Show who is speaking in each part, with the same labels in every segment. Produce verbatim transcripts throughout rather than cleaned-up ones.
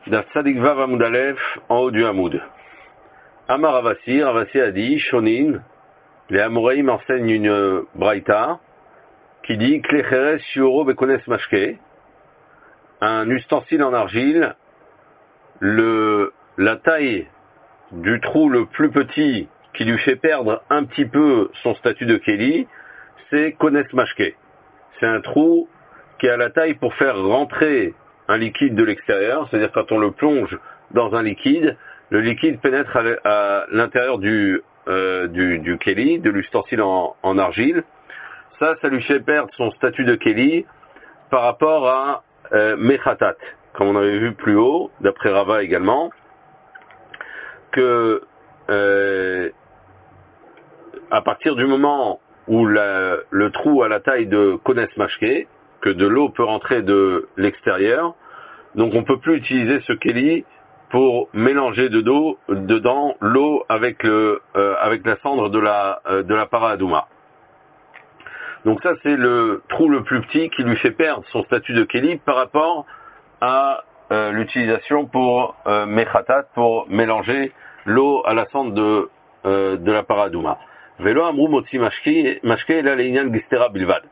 Speaker 1: Daf Tzadik Vav Amoud Aleph, en haut du Hamoud. Amar Ravasi, Ravasi a dit, Shonin, les Amoraïm enseignent une braïta qui dit Kle Cheres Shioro Bekones Mashke, un ustensile en argile, le, la taille du trou le plus petit qui lui fait perdre un petit peu son statut de Keli, c'est Kones Mashke. C'est un trou qui a la taille pour faire rentrer un liquide de l'extérieur, c'est-à-dire quand on le plonge dans un liquide, le liquide pénètre à, à l'intérieur du, euh, du, du Keli, de l'ustensile en, en argile. Ça, ça lui fait perdre son statut de Keli par rapport à euh, Mechatat, comme on avait vu plus haut, d'après Rava également, que euh, à partir du moment où la, le trou a la taille de Kones Mashke, que de l'eau peut rentrer de l'extérieur, donc on ne peut plus utiliser ce Keli pour mélanger de dos, dedans l'eau avec, le, euh, avec la cendre de la, euh, de la para adouma. Donc ça c'est le trou le plus petit qui lui fait perdre son statut de Keli par rapport à euh, l'utilisation pour euh, Mechatat, pour mélanger l'eau à la cendre de, euh, de la para adouma. Velo amrou motzi mashke la leinyan gistera bilvad.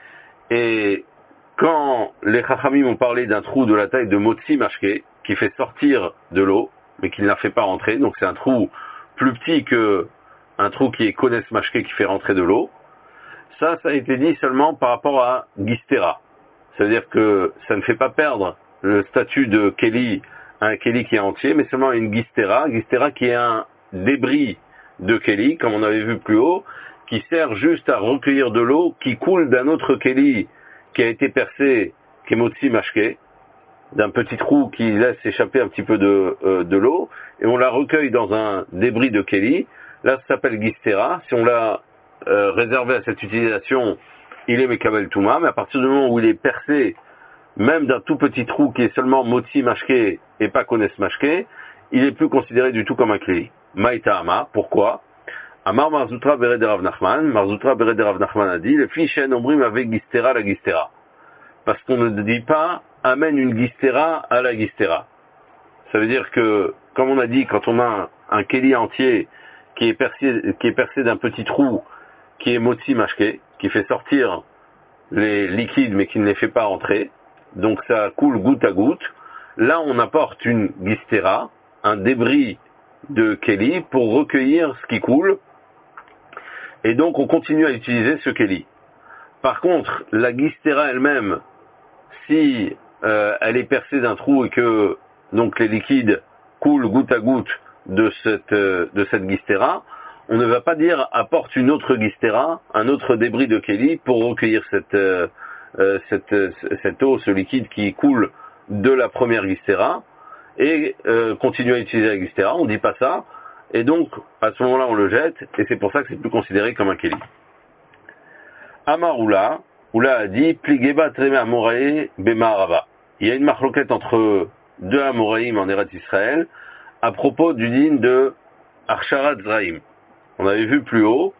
Speaker 1: Et quand les Chachamim ont parlé d'un trou de la taille de Motzi Mashke, qui fait sortir de l'eau, mais qui ne la fait pas rentrer, donc c'est un trou plus petit que un trou qui est Kones Mashke qui fait rentrer de l'eau, ça, ça a été dit seulement par rapport à Gistera. C'est-à-dire que ça ne fait pas perdre le statut de Keli à un Keli qui est entier, mais seulement une Gistera, Gistera qui est un débris de Keli, comme on avait vu plus haut, qui sert juste à recueillir de l'eau qui coule d'un autre Keli qui a été percé, qui est Motzi Mashke, d'un petit trou qui laisse échapper un petit peu de, euh, de l'eau, et on la recueille dans un débris de Keli. Là, ça s'appelle Gistera. Si on l'a euh, réservé à cette utilisation, il est Mekabel Touma, mais à partir du moment où il est percé, même d'un tout petit trou qui est seulement Motzi Mashke et pas Kones Mashke, il est plus considéré du tout comme un Keli. Maïta Ama, pourquoi? Amar Marzoutra Bered Rav Nachman, Marzoutra Bered Rav Nachman a dit, les fichen ombrim avec Gistera la Gistera. Parce qu'on ne dit pas, amène une Gistera à la Gistera. Ça veut dire que, comme on a dit, quand on a un, un Keli entier qui est percé, qui est percé d'un petit trou, qui est Motzi Mashke, qui fait sortir les liquides mais qui ne les fait pas entrer, donc ça coule goutte à goutte, là on apporte une Gistera, un débris de Keli pour recueillir ce qui coule, et donc on continue à utiliser ce Keli. Par contre, la Gistera elle-même, si euh, elle est percée d'un trou et que donc les liquides coulent goutte à goutte de cette, euh, de cette Gistera, on ne va pas dire apporte une autre Gistera, un autre débris de Keli pour recueillir cette, euh, euh, cette, euh, cette eau, ce liquide qui coule de la première Gistera, et euh, continuer à utiliser la Gistera. On ne dit pas ça, et donc à ce moment-là on le jette, et c'est pour ça que c'est plus considéré comme un Keli. Amar Oula, Oula a dit Pligeba Treme Amorae Bema Arava. Il y a une marloquette entre deux Amoraïm en Eretz Israël à propos du din de Archarat Zraïm. On avait vu plus haut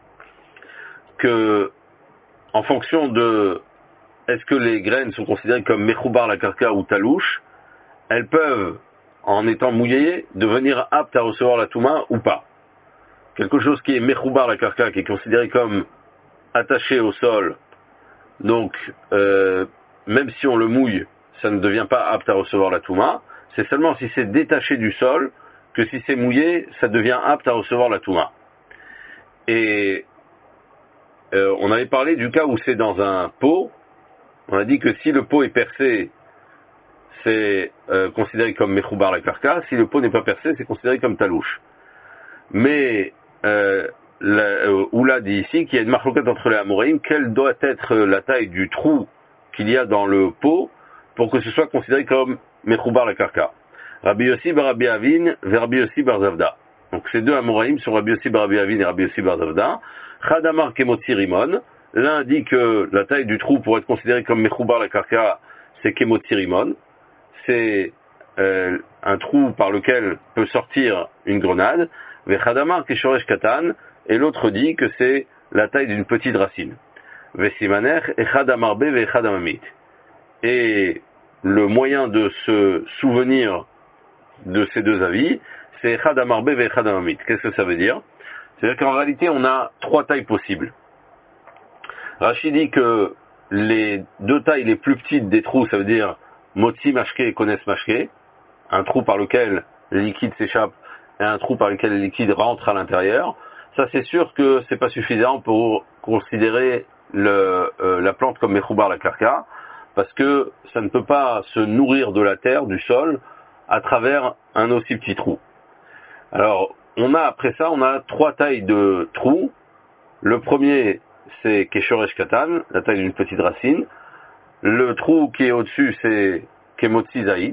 Speaker 1: que en fonction de est-ce que les graines sont considérées comme Mechoubar la Karka ou Talouche, elles peuvent, en étant mouillées, devenir aptes à recevoir la Touma ou pas. Quelque chose qui est Mechoubar la Karka, qui est considéré comme attaché au sol, donc euh, même si on le mouille, ça ne devient pas apte à recevoir la Touma. C'est seulement si c'est détaché du sol que si c'est mouillé, ça devient apte à recevoir la Touma. Et euh, on avait parlé du cas où c'est dans un pot. On a dit que si le pot est percé, c'est euh, considéré comme Mechoubar la Karka. Si le pot n'est pas percé, c'est considéré comme Talouche. Mais euh, la, euh, Oula dit ici qu'il y a une marloquette entre les Amoraïm, quelle doit être la taille du trou qu'il y a dans le pot pour que ce soit considéré comme Mechoubar la Karka. Rabbi Yossi bar Rabbi Avin vers Rabbi Yossi bar Zavda. Donc ces deux Amoraïm sont Rabbi Yossi bar Rabbi Avin et Rabbi Yossi bar Zavda. Chadamar Kemotzi Rimon. L'un dit que la taille du trou pour être considéré comme Mechoubar la Karka, c'est Kemotzi Rimon. C'est euh, un trou par lequel peut sortir une grenade. Vechadamar Keshoresh Katan. Et l'autre dit que c'est la taille d'une petite racine. Vesimaner Echad Amarbe Vechad Amamit. Et le moyen de se souvenir de ces deux avis, c'est Echad Amarbe ve Echad Amamit. Qu'est-ce que ça veut dire? C'est-à-dire qu'en réalité, on a trois tailles possibles. Rashi dit que les deux tailles les plus petites des trous, ça veut dire Motzi Mashke et Kones Mashke, un trou par lequel les liquides s'échappent et un trou par lequel les liquides rentrent à l'intérieur. Ça, c'est sûr que c'est pas suffisant pour considérer le, euh, la plante comme Mechoubar la Karka, parce que ça ne peut pas se nourrir de la terre, du sol, à travers un aussi petit trou. Alors, on a après ça, on a trois tailles de trous. Le premier, c'est Keshoresh Katan, la taille d'une petite racine. Le trou qui est au-dessus, c'est Kemotzi Zaït,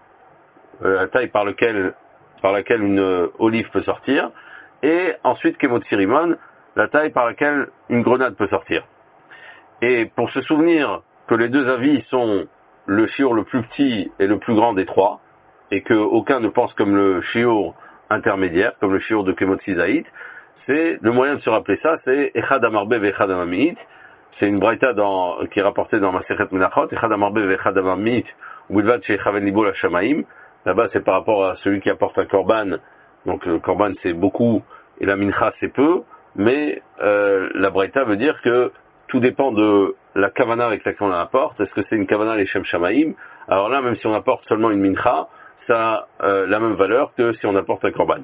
Speaker 1: la taille par, lequel, par laquelle une olive peut sortir. Et ensuite Kemotzi Rimon, la taille par laquelle une grenade peut sortir. Et pour se souvenir que les deux avis sont le shiur le plus petit et le plus grand des trois, et qu'aucun ne pense comme le shiur intermédiaire, comme le shiur de Kemotzi Zaït, c'est le moyen de se rappeler ça, c'est Echad Amarbe ve Echad Amamit. C'est une braïta dans, qui est rapportée dans Masechet Menachot, Echad Amarbe ve Echad Amamit, Ubilvad shechaven libo la Shamaim. Là-bas, c'est par rapport à celui qui apporte un korban. Donc le korban c'est beaucoup et la mincha c'est peu, mais euh, la braïta veut dire que tout dépend de la kavana avec laquelle on apporte. Est-ce que c'est une kavana leshem shamaim? Alors là, même si on apporte seulement une mincha, ça a euh, la même valeur que si on apporte un korban.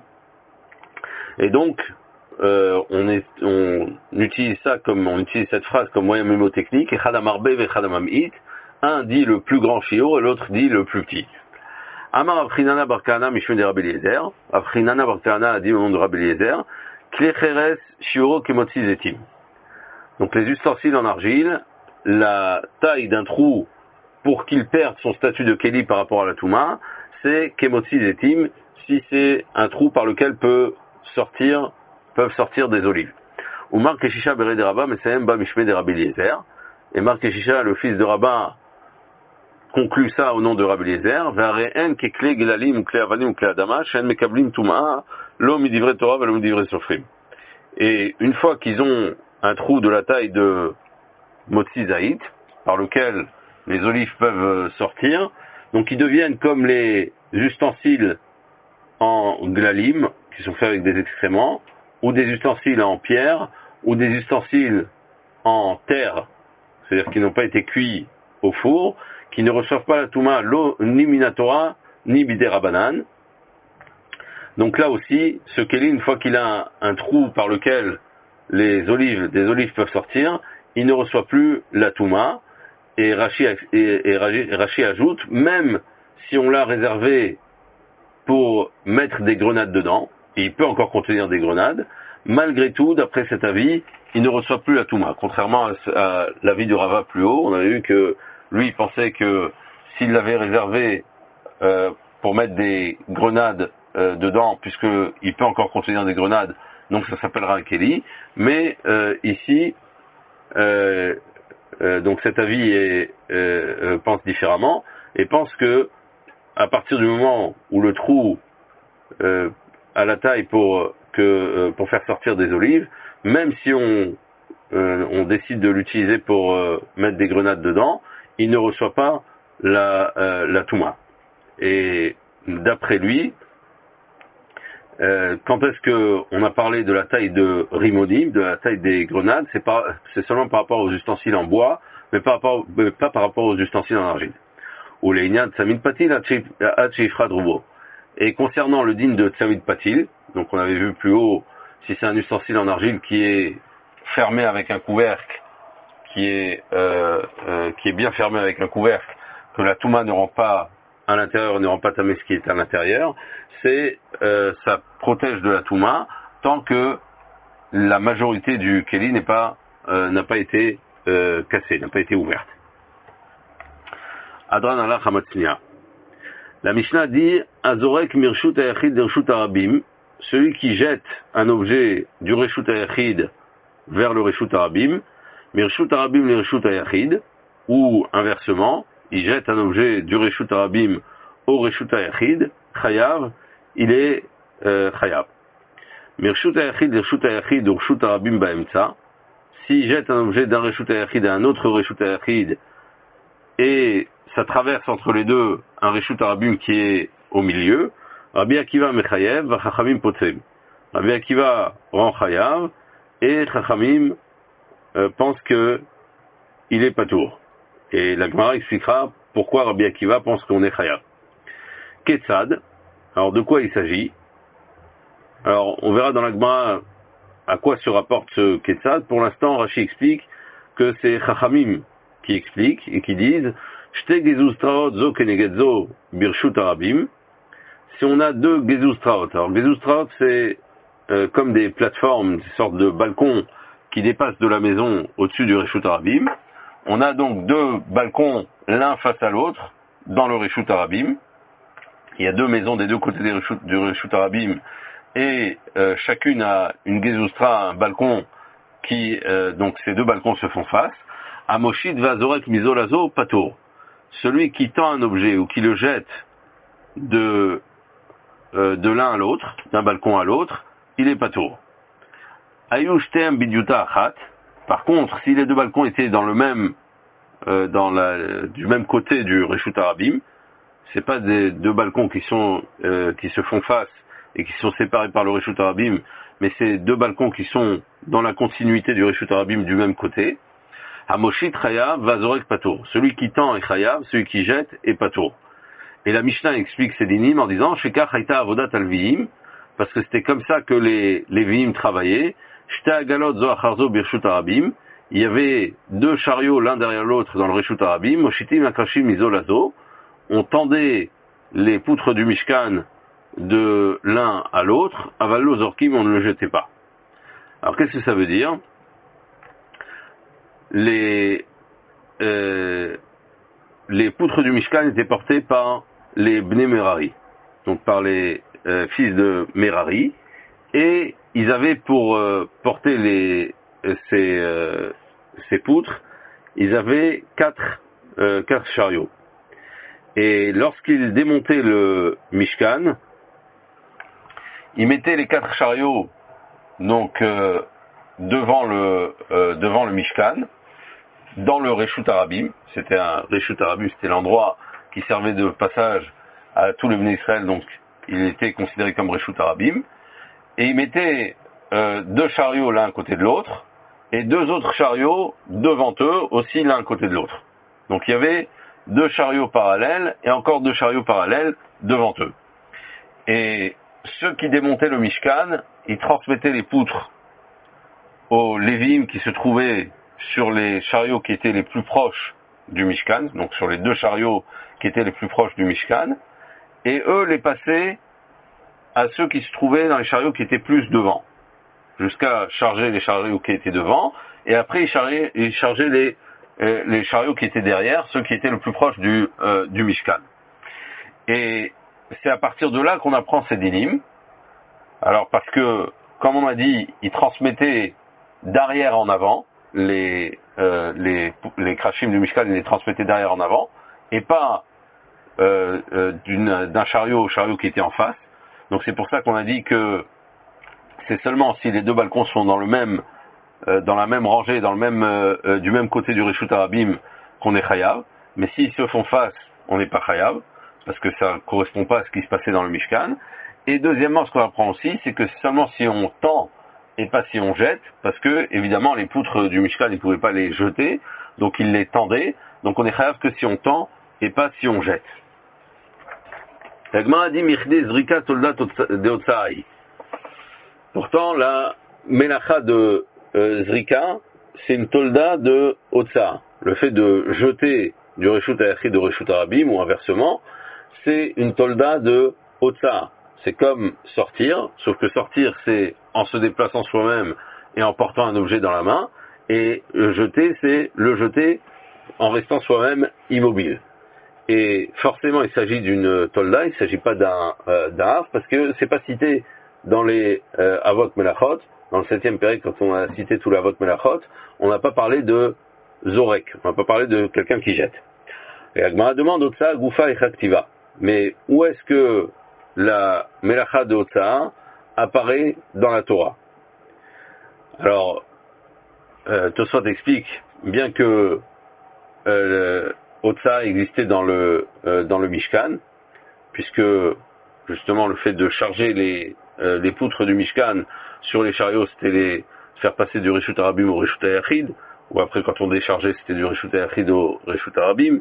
Speaker 1: Et donc, euh, on, est, on utilise ça comme on utilise cette phrase comme moyen mémotechnique. Echad amarbe ve echad amamit. Un dit le plus grand shiur et l'autre dit le plus petit. Amar Afrinana bar Kahana mishum de Rabbi Eliezer. Afrinana bar Kahana a dit au nom de Rabbi Eliezer, Kle cheres shiuro kemotzi zetim. Donc les ustensiles en argile, la taille d'un trou pour qu'il perde son statut de keli par rapport à la touma, c'est kemotzi zetim, si c'est un trou par lequel peut sortir, peuvent sortir des olives. Ou Marc Eshisha bere de Rabba, mais c'est un ba mishme de Rabbi Eliezer. Et Marc Eshisha, le fils de Rabba, conclut ça au nom de Rabbi Eliezer. Ve'are'en kekle gelalim ou kle avanim ou kle adama, shen mekablim tuma'a, lo midivre Torah velo midivre sofrim. Et une fois qu'ils ont un trou de la taille de Motzi Zaït, par lequel les olives peuvent sortir, donc ils deviennent comme les ustensiles en glalim, qui sont faits avec des excréments, ou des ustensiles en pierre, ou des ustensiles en terre, c'est-à-dire qui n'ont pas été cuits au four, qui ne reçoivent pas la touma ni minatora, ni biderabanan. Donc là aussi, ce kéli, une fois qu'il a un, un trou par lequel les olives, des olives peuvent sortir, il ne reçoit plus la touma. Et Rashi, et, et Rashi ajoute, même si on l'a réservé pour mettre des grenades dedans, et il peut encore contenir des grenades, malgré tout, d'après cet avis, il ne reçoit plus la touma. Contrairement à, à l'avis du Rava plus haut, on a vu que lui, il pensait que s'il l'avait réservé euh, pour mettre des grenades euh, dedans, puisqu'il peut encore contenir des grenades, donc ça s'appellera un Kéli. Mais euh, ici, euh, euh, donc cet avis est, euh, euh, pense différemment, et pense que à partir du moment où le trou euh, a la taille pour, que, euh, pour faire sortir des olives, même si on, euh, on décide de l'utiliser pour euh, mettre des grenades dedans, il ne reçoit pas la, euh, la touma. Et d'après lui, euh, quand est-ce que on a parlé de la taille de rimodim, de la taille des grenades, c'est pas, c'est seulement par rapport aux ustensiles en bois, mais pas, par, mais pas par rapport aux ustensiles en argile. Ou les ignan tsamid patil ad rubo. Et concernant le din de tsamid patil, donc on avait vu plus haut, si c'est un ustensile en argile qui est fermé avec un couvercle, qui est euh, euh, qui est bien fermé avec un couvercle, que la touma ne rend pas à l'intérieur, ne rend pas tamé ce qui est à l'intérieur, c'est euh, ça protège de la touma tant que la majorité du keli n'est pas euh, n'a pas été euh, cassée, n'a pas été ouverte. Adran ala chamatznia. La Mishnah dit Azorek mirshut ayachid dershut arabim, celui qui jette un objet du reshut ayachid vers le reshut arabim, mirshut arabim le reshut ayachid, ou inversement, il jette un objet du reshut arabim au reshut ayachid, chayav, il est euh, chayav. Mirshut ayachid le reshut ayachid ou reshut arabim baemtsa, s'il jette un objet d'un reshut ayachid à un autre reshut ayachid, et ça traverse entre les deux un Reshut Arabim qui est au milieu. Rabbi Akiva Mechayev, Chachamim Potsem. Rabbi Akiva rend Chayav, et Chachamim euh, pense que il est patour. Et la Gemara expliquera pourquoi Rabbi Akiva pense qu'on est Chayav. Ketzad, alors de quoi il s'agit? Alors on verra dans la Gemara à quoi se rapporte ce Ketzad. Pour l'instant, Rashi explique que c'est Chachamim qui expliquent et qui disent Shte Gezuz Traot Zo Keneged Zo Birshut Arabim. Si on a deux Gezuz Traot, alors Gezuz Traot c'est euh, comme des plateformes, des sortes de balcons qui dépassent de la maison au-dessus du Reshut Arabim. On a donc deux balcons l'un face à l'autre dans le Reshut Arabim. Il y a deux maisons des deux côtés des Reshut, du Reshut Arabim et euh, chacune a une Gezustra, un balcon qui, euh, donc ces deux balcons se font face. Amoshid Vazorek Mizolazo Pato. Celui qui tend un objet ou qui le jette de, euh, de l'un à l'autre, d'un balcon à l'autre, il est Pato. Ayushtem Bidyuta Achat. Par contre, si les deux balcons étaient dans le même, euh, dans la, du même côté du Reshut Arabim, c'est pas des deux balcons qui sont, euh, qui se font face et qui sont séparés par le Reshut Arabim, mais c'est deux balcons qui sont dans la continuité du Reshut Arabim du même côté. Hamoshit Chayav Vazorek Patour. Celui qui tend est Chayav, celui qui jette est Patour. Et la Mishnah explique ces dinim en disant Sheka Chayta Avodat Al-Vihim, parce que c'était comme ça que les, les Vihim travaillaient. Shte Agalot Zo Acharzo Birshut Arabim. Il y avait deux chariots l'un derrière l'autre dans le Reshut Arabim. Moshitim Akrashim Izolazo. On tendait les poutres du Mishkan de l'un à l'autre, aval zorkim, on ne le jetait pas. Alors qu'est-ce que ça veut dire? Les, euh, les poutres du Mishkan étaient portées par les Bnei Merari, donc par les euh, fils de Merari, et ils avaient pour euh, porter les, ces, euh, ces poutres, ils avaient quatre, euh, quatre chariots. Et lorsqu'ils démontaient le Mishkan, ils mettaient les quatre chariots donc euh, devant le euh, devant le Mishkan, dans le Reshut Arabim. C'était un Reshut Arabim, c'était l'endroit qui servait de passage à tous les Bnei Israël, donc il était considéré comme Reshut Arabim. Et ils mettaient euh, deux chariots l'un à côté de l'autre, et deux autres chariots devant eux, aussi l'un à côté de l'autre. Donc il y avait deux chariots parallèles et encore deux chariots parallèles devant eux. Et ceux qui démontaient le Mishkan, ils transmettaient les poutres aux Lévim qui se trouvaient sur les chariots qui étaient les plus proches du Mishkan, donc sur les deux chariots qui étaient les plus proches du Mishkan, et eux les passaient à ceux qui se trouvaient dans les chariots qui étaient plus devant, jusqu'à charger les chariots qui étaient devant, et après ils chargeaient, ils chargeaient les les chariots qui étaient derrière, ceux qui étaient le plus proches du, euh, du Mishkan. Et c'est à partir de là qu'on apprend ces dinim. Alors parce que, comme on a dit, ils transmettaient d'arrière en avant, les, euh, les, les krashim du Mishkan, ils les transmettaient d'arrière en avant, et pas euh, euh, d'une, d'un chariot au chariot qui était en face. Donc c'est pour ça qu'on a dit que c'est seulement si les deux balcons sont dans le même Euh, dans la même rangée, dans le même euh, euh, du même côté du Reshut Arabim, qu'on est chayav. Mais s'ils se font face, on n'est pas chayav, parce que ça ne correspond pas à ce qui se passait dans le Mishkan. Et deuxièmement, ce qu'on apprend aussi, c'est que seulement si on tend et pas si on jette, parce que évidemment les poutres du Mishkan, ils ne pouvaient pas les jeter, donc ils les tendaient. Donc on est chayav que si on tend et pas si on jette. La Gemara a dit Michde Zrika Tolda de Otsaï. Pourtant, la Melacha de Euh, Zrika, c'est une tolda de Otsa. Le fait de jeter du Reshut Ayachid au Reshut Arabim, ou inversement, c'est une tolda de Otsa. C'est comme sortir, sauf que sortir, c'est en se déplaçant soi-même et en portant un objet dans la main, et le jeter, c'est le jeter en restant soi-même immobile. Et forcément, il s'agit d'une tolda, il ne s'agit pas d'un euh, d'un haf, parce que c'est pas cité dans les euh, Avot Melachot. Dans le septième période, quand on a cité tout l'Avot Melachot, on n'a pas parlé de Zorek, on n'a pas parlé de quelqu'un qui jette. Et Agmara demande Otsa, Goufa et Chaktiva. Mais où est-ce que la Melacha de Otsa apparaît dans la Torah? Alors, euh, Tosfot explique, bien que euh, Otsa existait dans le euh, dans le Mishkan, puisque justement le fait de charger les euh, les poutres du Mishkan sur les chariots, c'était les faire passer du Reshut Arabim au Reshut Hayachid, ou après quand on déchargeait c'était du Reshut Hayachid au Reshut Arabim.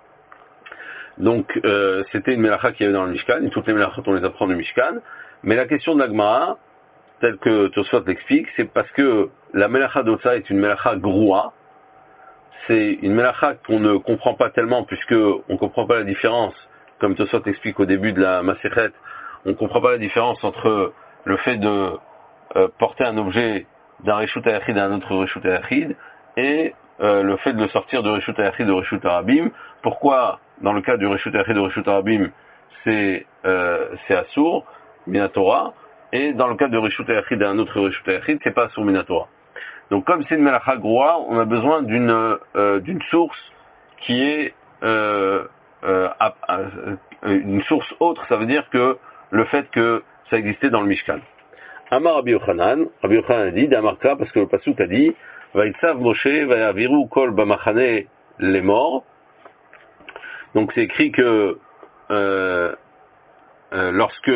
Speaker 1: Donc euh, c'était une mélacha qu'il y avait dans le Mishkan, et toutes les mélachot on les apprend du Mishkan. Mais la question de la Gemara, telle que Tosfot l'explique, c'est parce que la mélacha d'Otsa est une mélacha groua. C'est une mélacha qu'on ne comprend pas tellement, puisque on ne comprend pas la différence, comme Tosfot explique au début de la Masechet, on ne comprend pas la différence entre le fait de euh, porter un objet d'un Reshut Hayachid à un autre Reshut Hayachid, et euh, le fait de le sortir de Reshut Hayachid au Reshut Arabim. Pourquoi, dans le cas du Reshut Hayachid au Reshut Arabim, c'est euh, c'est Assour, Minatora, et dans le cas de Reshut Hayachid à un autre Reshut Hayachid, c'est pas Assour, Minatora. Donc comme c'est une Melacha Groua, on a besoin d'une euh, d'une source qui est euh, euh, à, à, une source autre, ça veut dire que le fait que ça existait dans le Mishkan. Amar Rabbi Yochanan, Rabbi Yochanan a dit, d'Amarka, parce que le Pasuk a dit, Vaïtsav Moshe, Vayaviru Kol Bamachane les morts. Donc c'est écrit que euh, euh, lorsque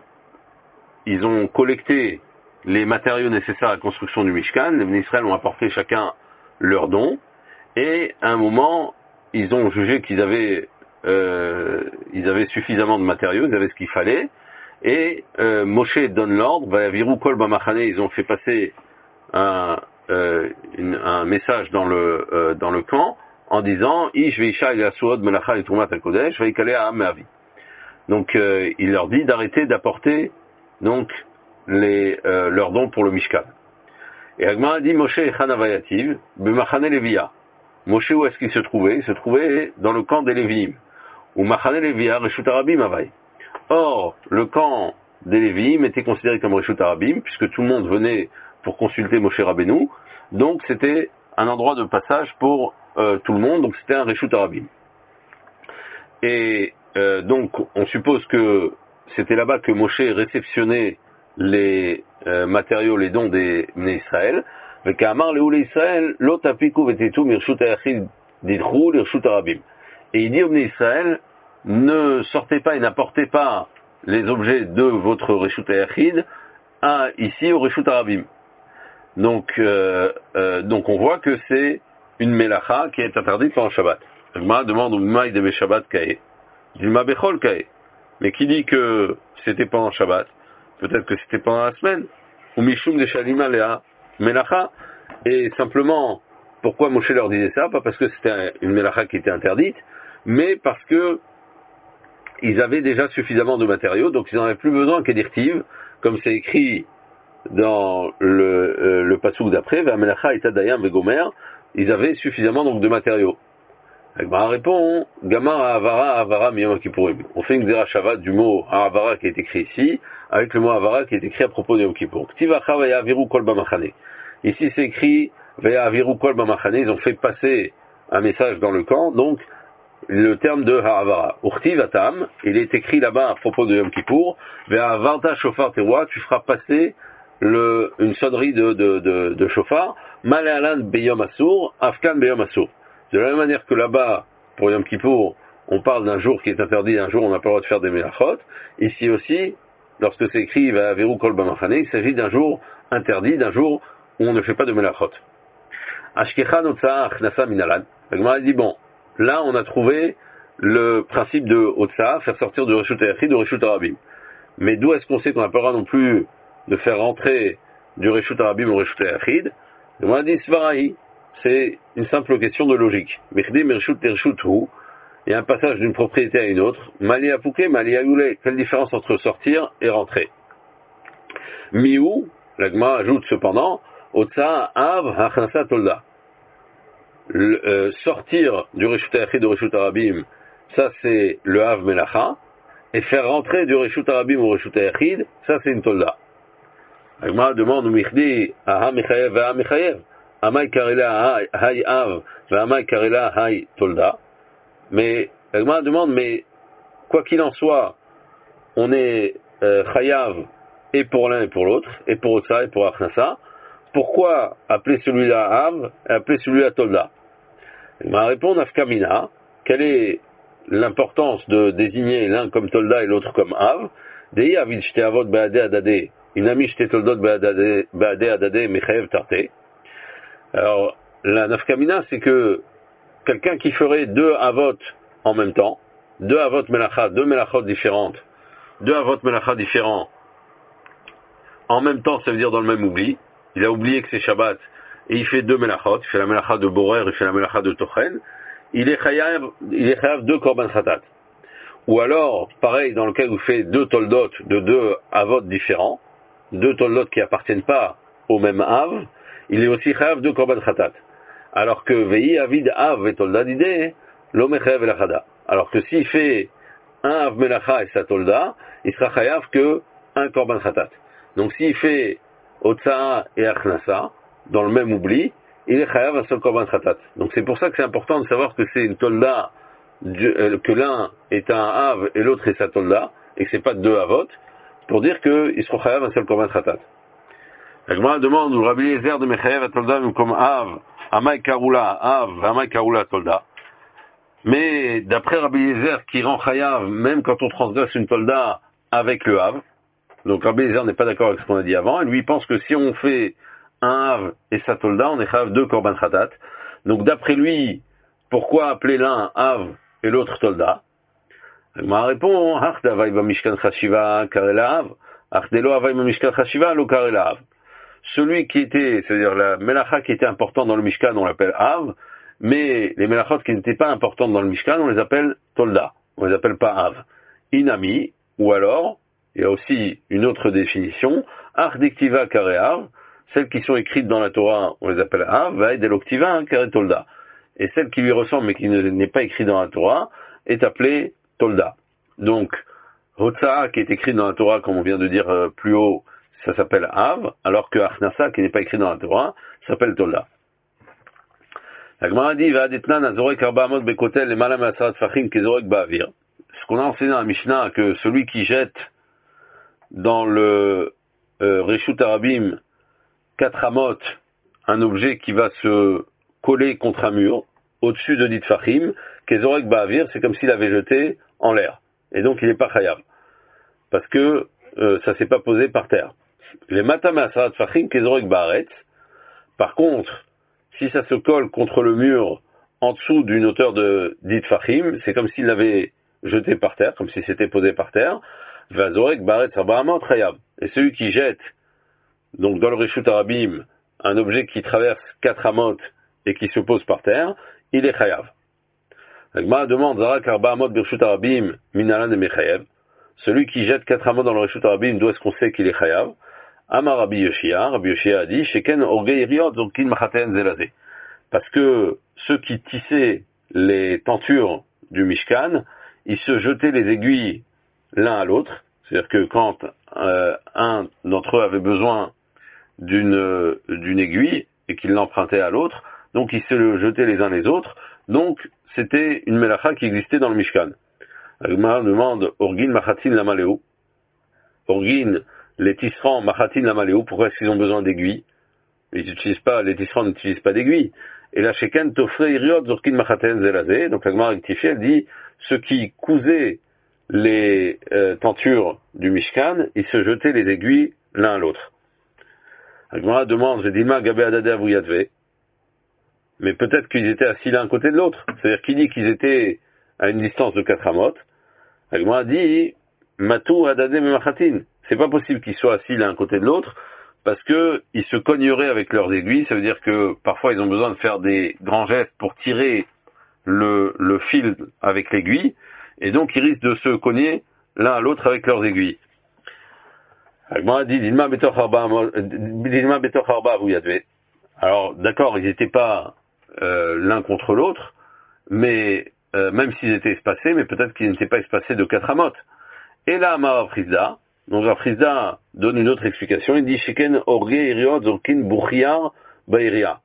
Speaker 1: ils ont collecté les matériaux nécessaires à la construction du Mishkan, les Bnei Israël ont apporté chacun leur don, et à un moment, ils ont jugé qu'ils avaient, euh, ils avaient suffisamment de matériaux, ils avaient ce qu'il fallait, et euh, Moshe donne l'ordre, Vayaviru Kol Bamachane, ils ont fait passer un, euh, une, un message dans le, euh, dans le camp, en disant, Ish veisha il asuod melacha et trumat hakodesh, vaikale ha'am me'avi. Donc, euh, il leur dit d'arrêter d'apporter, donc, les, euh, leurs dons pour le Mishkan. Et Agmar a dit, Moshe echan avayativ, b'machane Levia. Moshe, où est-ce qu'il se trouvait? Il se trouvait dans le camp des Lévi'im. Ou machane Levia, Reshut Arabim avay. Or, le camp des Lévi'im était considéré comme Reshut Arabim, puisque tout le monde venait pour consulter Moshe Rabbeinu. Donc, c'était un endroit de passage pour euh, tout le monde, donc c'était un Reshut Arabim. Et euh, donc, on suppose que c'était là-bas que Moshe réceptionnait les euh, matériaux, les dons des Bnei Israël. Et il dit aux Bnei Israël, ne sortez pas et n'apportez pas les objets de votre Reshut Hayachid à ici au Reshut Arabim. Donc, euh, euh, donc on voit que c'est une mélacha qui est interdite pendant Shabbat. Agma demande au Maï de Shabbat Kae. Dilma Bechol Kae. Mais qui dit que c'était pendant Shabbat? Peut-être que c'était pendant la semaine. Ou Mishum de Shalima Lea Melacha. Et simplement, pourquoi Moshe leur disait ça? Pas parce que c'était une mélacha qui était interdite, mais parce que ils avaient déjà suffisamment de matériaux, donc ils n'en avaient plus besoin qu'Edirtiv, comme c'est écrit dans le, euh, le pasuk d'après, V'amelacha et Tadayam Vegomer, ils avaient suffisamment donc de matériaux. Agmara répond, Gamar Avara Avara Miyom Kippourim. On fait une Zerachava du mot Avara qui est écrit ici, avec le mot Avara qui est écrit à propos de Yom Kippour. Ktivacha Vayaviru Kol Bamachane. Ici c'est écrit Vayaviru Kol Bamachane, ils ont fait passer un message dans le camp, donc le terme de Ha'avara. Urtiv Atam, il est écrit là-bas à propos de Yom Kippour, Ve'avarta Shofar Teroua, tu feras passer le, une sonnerie de, de, de, de Shofar, Malealan Beyom Asur, Afkan Beyom Asur. De la même manière que là-bas, pour Yom Kippour, on parle d'un jour qui est interdit, un jour on n'a pas le droit de faire des melachot, ici aussi, lorsque c'est écrit Ve'aviru Kol Bamachane, il s'agit d'un jour interdit, d'un jour où on ne fait pas de melachot. Ashkechan Otsa Achnasa Minalan. L'Agmara dit, bon, là on a trouvé le principe de Otsa, faire sortir de Reshut Hayachid, de Reshut Arabim. Mais d'où est-ce qu'on sait qu'on n'a pas le droit non plus de faire rentrer du Reshut Arabim au Reshut Hayachid? L'Agmara dit, Svarahi. C'est une simple question de logique. Il y a un passage d'une propriété à une autre. Mali Apouké, Mali Ayoulé. Quelle différence entre sortir et rentrer? Miou, l'Agma ajoute cependant, Otsa Av Hachnasa Tolda. Le, euh, sortir du Reshut Hayachid au Reshut Arabim, ça c'est le Av Melacha. Et faire rentrer du Reshut Arabim au Reshut Hayachid, ça c'est une Tolda. L'Agma demande Michdi Aha Mechayev Aha Mechayev. Amay Karela Hay Av, Amay Karela Hay Tolda. Mais, Agma demande, mais, quoi qu'il en soit, on est euh, Chayav et pour l'un et pour l'autre, et pour Otsa et pour Achnasa. Pourquoi appeler celui-là Av et appeler celui-là Tolda? Agma répond, Nafkamina, quelle est l'importance de désigner l'un comme Tolda et l'autre comme Av? Dei avid shte avot be'adeh adadeh, inami shte toldot be'adeh adadeh mechayev tarté. Alors, la nafkamina, c'est que quelqu'un qui ferait deux avot en même temps, deux avot melacha, deux melachot différentes, deux avot melacha différents, en même temps, ça veut dire dans le même oubli. Il a oublié que c'est Shabbat, et il fait deux melachot, il fait la melacha de borer, il fait la melacha de tochen. Il est chayav, il est chayav deux korban khatat. Ou alors, pareil, dans le cas où il fait deux toldot de deux avot différents, deux toldot qui appartiennent pas au même av, il est aussi chayav deux korban khatat. Alors que vei avid av et tolda dideh, lo mechayav elachada. Alors que s'il fait un av melacha et sa tolda, il sera chayav que un korban khatat. Donc s'il fait otsa'a et achnasa, dans le même oubli, il est chayav un seul korban khatat. Donc c'est pour ça que c'est important de savoir que c'est une tolda, que l'un est un av et l'autre est sa tolda, et que c'est pas deux avot, pour dire qu'ils seront chayav un seul korban khatat. La Gemara demande où Rabbi Eliezer de mechayav a tolda comme av, amay karula av, amay karula tolda. Mais d'après Rabbi Eliezer qui rend chayav même quand on transgresse une tolda avec le av, donc Rabbi Eliezer n'est pas d'accord avec ce qu'on a dit avant, et lui il pense que si on fait un av et sa tolda, on est chayav deux korban khatat. Donc d'après lui, pourquoi appeler l'un av et l'autre tolda? Ma répond, ach davai ba mishkan chashiva karela av, ach delo avai ba mishkan chashiva lo karela av. Celui qui était, c'est-à-dire la melacha qui était important dans le mishkan, on l'appelle av, mais les melachot qui n'étaient pas importantes dans le mishkan, on les appelle tolda, on les appelle pas av. Inami, ou alors, il y a aussi une autre définition, ach diktiva kare av, celles qui sont écrites dans la Torah, on les appelle av, va deloktiva kare tolda. Et celle qui lui ressemble mais qui n'est pas écrite dans la Torah est appelée tolda. Donc, Hotsa'a qui est écrit dans la Torah, comme on vient de dire euh, plus haut, ça s'appelle av, alors que Achnasa qui n'est pas écrit dans la Torah s'appelle tolda. La Gemara dit Va'adetnan azorek arba amot bekotel lemala me'asarat tfachim kezorek ba'avir. Ce qu'on a enseigné dans la Mishnah, que celui qui jette dans le euh, Reshut Arabim quatre amot un objet qui va se coller contre un mur, au-dessus de dit tfachim, kezorek ba'avir, c'est comme s'il avait jeté en l'air. Et donc il n'est pas chayav. Parce que euh, ça s'est pas posé par terre. Les matam asarat tfachim kezorek ba'aretz. Par contre, si ça se colle contre le mur en dessous d'une hauteur de dit tfachim, c'est comme s'il l'avait jeté par terre, comme si c'était posé par terre. Vazorek ba'aretz arba amot chayav. Et celui qui jette, donc dans le Reshut Arabim, un objet qui traverse quatre amot et qui se pose par terre, il est chayav. La Gemara demande Zarak arba amot birshut arabim minalan et mechayev. Celui qui jette quatre amot dans le Reshut Arabim, d'où est-ce qu'on sait qu'il est chayav? Amar Rabbi Yoshia, Rabbi Yoshia a dit Sheken orgei riot zorkin machaten zelazé. Parce que ceux qui tissaient les tentures du Mishkan, ils se jetaient les aiguilles l'un à l'autre. C'est-à-dire que quand euh, un d'entre eux avait besoin d'une euh, d'une aiguille et qu'il l'empruntait à l'autre, donc ils se le jetaient les uns les autres. Donc c'était une melacha qui existait dans le Mishkan. Agmar demande Orgin machatin lamaleu. Orgin, les tisserands machatin lamaleu, pourquoi est-ce qu'ils ont besoin d'aiguilles? Ils n'utilisent pas, les tisserands n'utilisent pas d'aiguilles. Et la sheken tofre iriot zorkin machaten zelazé. Donc l'Agmar rectifie, elle dit ceux qui cousaient les euh, tentures du Mishkan, ils se jetaient les aiguilles l'un à l'autre. Agmar demande Vedilma gabe adade avuyadve. Mais peut-être qu'ils étaient assis l'un à côté de l'autre. C'est-à-dire qu'il dit qu'ils étaient à une distance de quatre amot. Agmara dit Matou adadem et machatin. C'est pas possible qu'ils soient assis l'un à côté de l'autre parce que ils se cogneraient avec leurs aiguilles. Ça veut dire que parfois ils ont besoin de faire des grands gestes pour tirer le, le fil avec l'aiguille et donc ils risquent de se cogner l'un à l'autre avec leurs aiguilles. Agmara dit Dilma betoch arba Dilma betoch arba avuyadve. Alors d'accord, ils n'étaient pas euh, l'un contre l'autre, mais euh, même s'ils étaient espacés, mais peut-être qu'ils n'étaient pas espacés de quatre amot. Et là, Amar Frisda, donc Frisda donne une autre explication, il dit Sheken orge iriot zorkin buchiar ba'iria.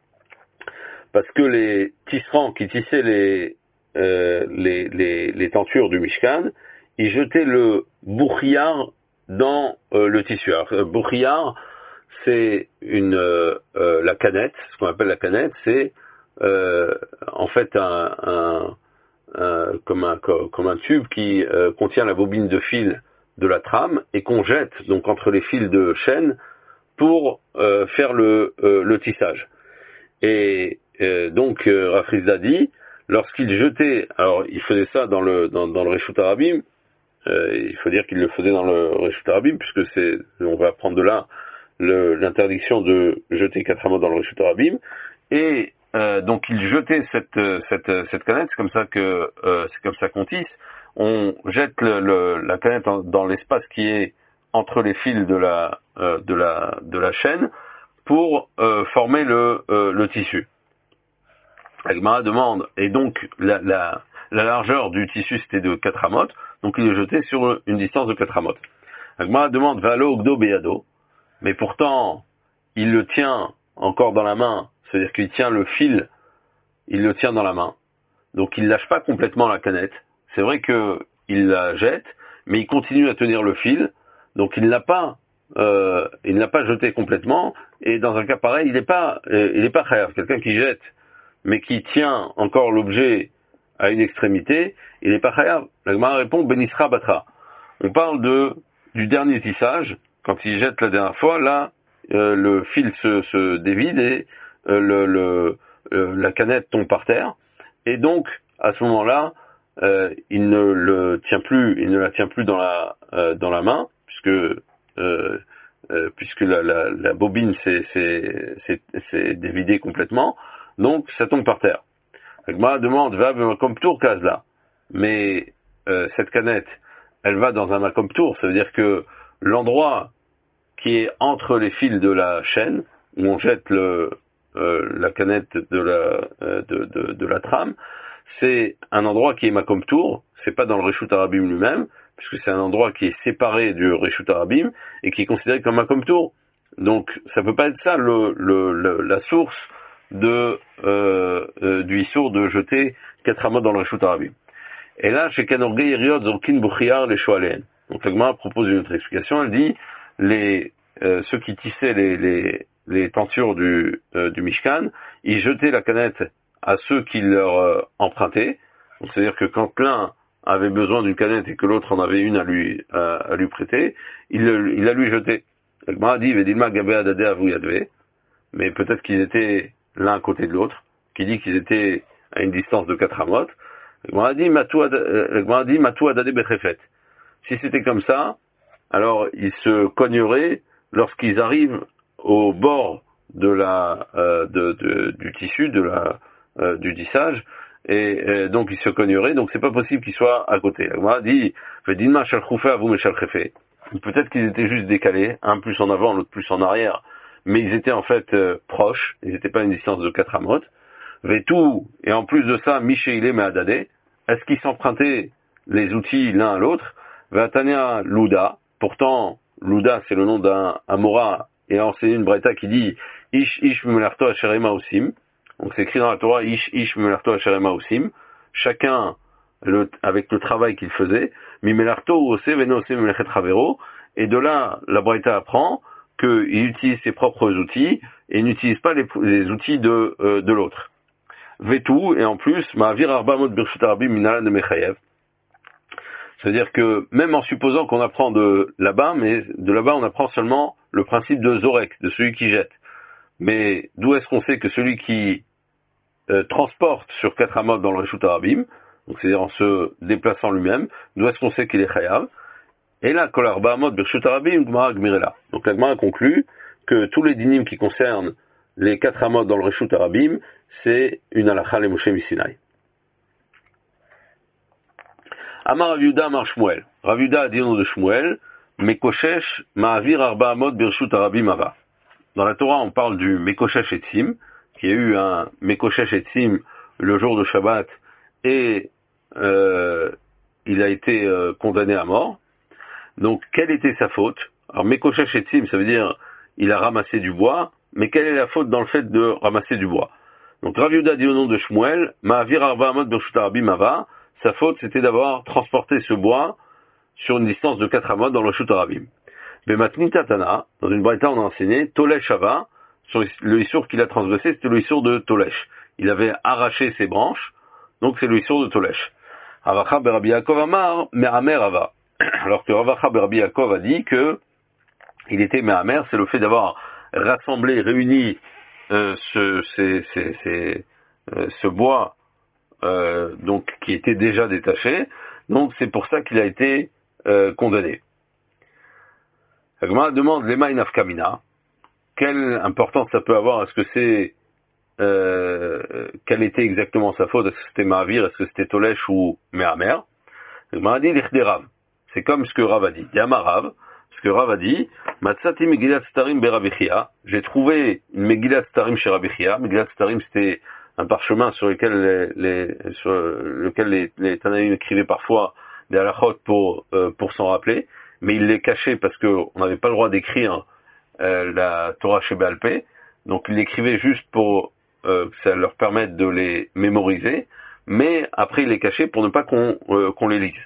Speaker 1: Parce que les tisserands qui tissaient les, euh, les, les, les tentures du Mishkan, ils jetaient le buchiar dans euh, le tissu. Alors, euh, buchiar, c'est une euh, euh, la canette, ce qu'on appelle la canette, c'est euh, en fait un, un, euh, comme un comme un tube qui euh, contient la bobine de fil de la trame et qu'on jette donc entre les fils de chaîne pour euh, faire le euh, le tissage. Et euh, donc euh, Rafrizda dit, lorsqu'il jetait, alors il faisait ça dans le dans, dans le Reshut Harabim, euh, il faut dire qu'il le faisait dans le Reshut Harabim puisque c'est, on va apprendre de là le, l'interdiction de jeter quatre amot dans le Reshut Harabim, et euh, donc il jetait cette cette cette canette, c'est comme ça que euh, c'est comme ça qu'on tisse, on jette le, le, la canette dans l'espace qui est entre les fils de la euh, de la de la chaîne pour euh, former le, euh, le tissu. La Gemara demande, et donc la, la, la largeur du tissu c'était de quatre amotes, donc il est jeté sur une distance de quatre amotes. La Gemara demande, Valo Ogdo Beyado, mais pourtant il le tient encore dans la main, c'est-à-dire qu'il tient le fil, il le tient dans la main, donc il lâche pas complètement la canette. C'est vrai que il la jette, mais il continue à tenir le fil, donc il ne l'a pas Euh, il ne l'a pas jeté complètement, et dans un cas pareil, il n'est pas, euh, il n'est pas chayav. Quelqu'un qui jette, mais qui tient encore l'objet à une extrémité, il n'est pas chayav. La Gemara répond, Benisra Batra. On parle de, du dernier tissage, quand il jette la dernière fois, là, euh, le fil se, se dévide et euh, le, le, euh, la canette tombe par terre, et donc, à ce moment-là, euh, il ne le tient plus, il ne la tient plus dans la, euh, dans la main, puisque Euh, euh, puisque la, la, la bobine s'est, s'est, s'est, s'est dévidée complètement, donc ça tombe par terre. Agma demande, va comme tour là, mais euh, cette canette, elle va dans un makom tour, ça veut dire que l'endroit qui est entre les fils de la chaîne, où on jette le, euh, la canette de la, euh, de, de, de la trame, c'est un endroit qui est makom tour, c'est pas dans le Reshut Harabim lui-même, puisque c'est un endroit qui est séparé du Reshut Harabim et qui est considéré comme un makom tour. Donc ça peut pas être ça le, le, le la source de euh, euh, du issour de jeter quatre amot dans le Reshut Harabim. Et là, chez Kanorgei Yeriot Zorkin Buchiar les Shoalen. Donc la Gemara propose une autre explication. Elle dit les euh, ceux qui tissaient les les, les tentures du euh, du Mishkan, ils jetaient la canette à ceux qui leur euh, empruntaient. Donc c'est-à-dire que quand l'un avait besoin d'une canette et que l'autre en avait une à lui à, à lui prêter, il, il la lui jetait. La Gemara dit Vedilma Gabé Adade Avuyadve, mais peut-être qu'ils étaient l'un à côté de l'autre, qui dit qu'ils étaient à une distance de quatre amot. La Gemara dit Matou Adade Bechefet. Si c'était comme ça, alors ils se cogneraient lorsqu'ils arrivent au bord de la euh, de, de, du tissu, de la euh, du tissage, et euh, donc ils se cogneraient, donc c'est pas possible qu'ils soient à côté. La Gemara dit Vedinma Shalchoufe Avou Meshalchefe. Peut-être qu'ils étaient juste décalés, un plus en avant, l'autre plus en arrière, mais ils étaient en fait euh, proches, ils n'étaient pas à une distance de quatre amot. Vetou, et en plus de ça, Mishéilé Me'adade, est-ce qu'ils s'empruntaient les outils l'un à l'autre? Vatania Louda, pourtant Louda c'est le nom d'un Amora, et enseigné une Breta qui dit Ish Ish Mumerto Asherema Osim, donc c'est écrit dans la Torah Ish Ish Mumerto Asherema Osim, chacun le, avec le travail qu'il faisait, Mimelarto Ose Veno Ose Melechet Ravero, et de là la Breta apprend qu'il utilise ses propres outils et n'utilise pas les, les outils de, euh, de l'autre. Vetou, et en plus, Ma'avir Arbamot Birshut Harabim Minalan de Mechayev. C'est-à-dire que, même en supposant qu'on apprend de là-bas, mais de là-bas on apprend seulement le principe de Zorek, de celui qui jette. Mais d'où est-ce qu'on sait que celui qui euh, transporte sur quatre amot dans le Reshut Harabim, donc c'est-à-dire en se déplaçant lui-même, d'où est-ce qu'on sait qu'il est Chayav? Et là, Kol Arba Amot Birshut Harabim, Gmara Gmirela. Donc la Gmara conclut que tous les dinim qui concernent les quatre amot dans le Reshut Harabim, c'est une halakha le Moshe Misinai. Amar Rav Yehuda Amar Shmuel. Rav Yehuda a dit au nom de Shmuel, Mekoshesh Ma'avir Arba Amot Birshut Harabim Ava. Dans la Torah, on parle du Mekoshesh Etzim, qui a eu un Mekoshesh Etzim le jour de Shabbat, et euh, il a été euh, condamné à mort. Donc, quelle était sa faute? Alors, Mekoshesh Etzim, ça veut dire il a ramassé du bois, mais quelle est la faute dans le fait de ramasser du bois? Donc Rav Yehuda dit au nom de Shmuel, Ma'avir Arba Amot Birshut Harabim Ava, sa faute c'était d'avoir transporté ce bois sur une distance de quatre amot dans le Reshut Harabim. Bematni Tatana, dans une braïta on a enseigné, Tolesh Ava, sur le issour qu'il a transgressé, c'était le issour de Tolesh. Il avait arraché ses branches, donc c'est le issour de Tolesh. Ravacha Rabbi Yaakov Amar, Me'amer Ava. Alors que Ravacha Rabbi Yaakov a dit que il était Me'amer, c'est le fait d'avoir rassemblé, réuni euh, ce, ces, ces, ces, euh, ce bois euh, donc qui était déjà détaché. Donc c'est pour ça qu'il a été euh, condamné. La Gemara demande l'Ema Nafkamina. Quelle importance ça peut avoir? Est-ce que c'est euh, quelle était exactement sa faute? Est-ce que c'était Ma'avir? Est-ce que c'était Tolesh ou Me'amer? La Gemara dit l'Ichdei Rav. C'est comme ce que Rav a dit. Yama Rav, ce que Rav a dit. Matsati Megillat Starim Berabichia. J'ai trouvé une Megillat Starim chez Rabichia. Megillat Starim, c'était un parchemin sur lequel les, les sur lequel les, les Tanaïm écrivaient parfois des halachot pour euh, pour s'en rappeler, mais ils les cachaient parce que on n'avait pas le droit d'écrire euh, la Torah chez Baal Pé, donc ils l'écrivaient juste pour euh, que ça leur permette de les mémoriser, mais après ils les cachaient pour ne pas qu'on euh, qu'on les lise.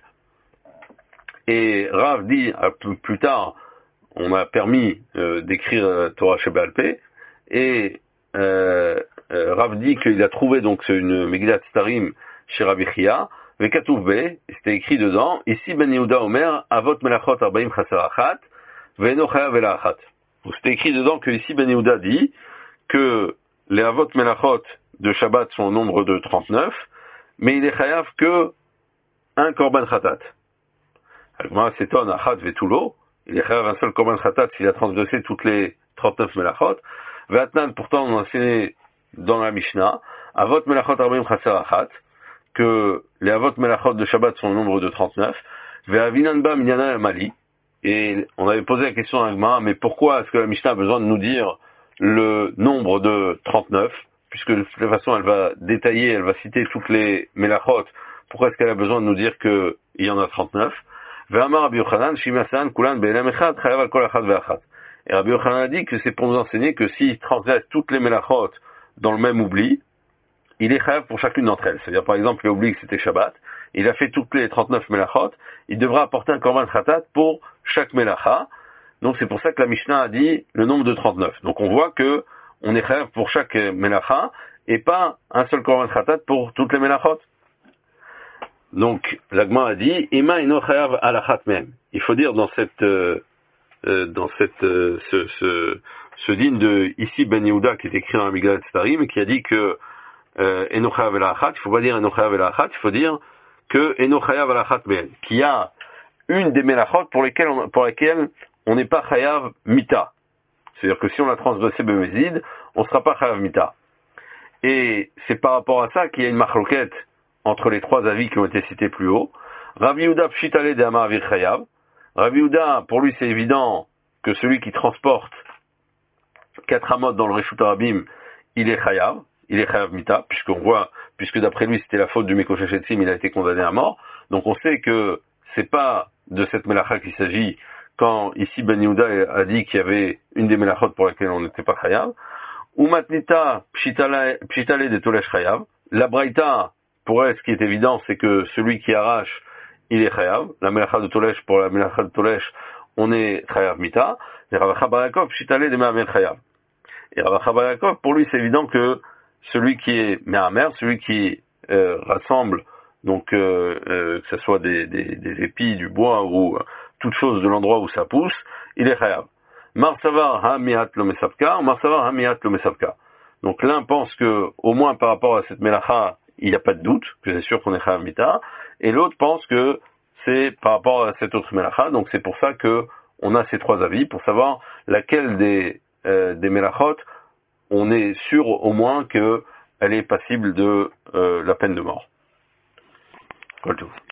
Speaker 1: Et Rav dit plus, plus tard, on m'a permis euh, d'écrire euh, Torah chez Baal Pé, et euh, euh, Rav dit qu'il a trouvé donc une Megillat Starim chez Rabbi Chia, Vekatouv Be, c'était écrit dedans, ici Ben Yehuda Omer, Avot Melachot Arbaim Chaser Achat, Ve'eno Chayav Ela Achat. C'était écrit dedans que ici Ben Yehuda dit que les Avot Melachot de Shabbat sont au nombre de trente-neuf, mais il est Chayav que un Korban Chatat. Moi, s'étonne, Achat Vetulo, il est Chayav un seul Korban Chatat s'il a transgressé toutes les trente-neuf Melachot. Ve'atnan, pourtant, on a enseigné dans la Mishnah, Avot Melachot Arbaim Chaser Achat, que les Avot Melachot de Shabbat sont au nombre de trente-neuf, Ve'avinanba Minyana Mali, et on avait posé la question à Agma, mais pourquoi est-ce que la Mishnah a besoin de nous dire le nombre de trente-neuf, puisque de toute façon elle va détailler, elle va citer toutes les Melachot, pourquoi est-ce qu'elle a besoin de nous dire qu'il y en a trente-neuf? Ve'amar Rabbi Yochanan, Shimasan, Kulan, Be'elam Echad, Chayav al Kol Achad Ve'achad. Et Rabbi Yochanan a dit que c'est pour nous enseigner que s'il transgresse toutes les Melachot dans le même oubli, il est chayav pour chacune d'entre elles. C'est-à-dire, par exemple, il a oublié que c'était Shabbat, il a fait toutes les trente-neuf melachot, il devra apporter un korban khatat pour chaque melacha. Donc c'est pour ça que la Mishnah a dit le nombre de trente-neuf. Donc on voit que on est chayav pour chaque melacha, et pas un seul korban khatat pour toutes les melachot. Donc l'Agma a dit, Ima ino chayav alachat même. Il faut dire dans cette, euh, dans cette, euh, ce, ce, ce digne de ici Ben Yehuda qui est écrit dans la Megillat Starim, qui a dit que Euh, Eno Chayav Ela Achat, il faut pas dire Eno Chayav Ela Achat, il faut dire que Eno Chayav Ela Achat Ben, qu'il y a une des Melachot pour lesquelles on, pour lesquelles on n'est pas Chayav Mita. C'est-à-dire que si on l'a transgressé Bemezid, on ne sera pas Chayav Mita. Et c'est par rapport à ça qu'il y a une machloquette entre les trois avis qui ont été cités plus haut. Rabbi Yehuda Pshitale de Amar Avir Chayav. Rabbi Yehuda, pour lui c'est évident que celui qui transporte quatre amot dans le Reshut Arabim, il est Chayav. Il est Chayav Mita, puisqu'on voit, puisque d'après lui c'était la faute du Mekoshesh Etzim, il a été condamné à mort. Donc on sait que c'est pas de cette melacha qu'il s'agit quand ici Ben Yehuda a dit qu'il y avait une des melachot pour laquelle on n'était pas Chayav. Umatnita Pshitale de Tolesh Chayav. La Braïta, pour elle, ce qui est évident, c'est que celui qui arrache, il est Chayav. La melacha de Tolesh, pour la melacha de Tolesh, on est Chayav Mita. Et Ravacha Bar Yaakov Pshitale de Me'amer Chayav. Et Ravacha Bar Yaakov, pour lui, c'est évident que celui qui est Me'amer, celui qui euh, rassemble, donc euh, euh, que ce soit des, des, des épis, du bois ou euh, toute chose de l'endroit où ça pousse, il est chayav. Marsavar hamiat lo mesavka, marsavar hamiat lo mesavka. Donc l'un pense que, au moins par rapport à cette melacha, il n'y a pas de doute, que c'est sûr qu'on est chayav mita, et l'autre pense que c'est par rapport à cette autre melacha, donc c'est pour ça que on a ces trois avis, pour savoir laquelle des, euh, des melachot on est sûr au moins qu'elle est passible de euh, la peine de mort. Voilà tout.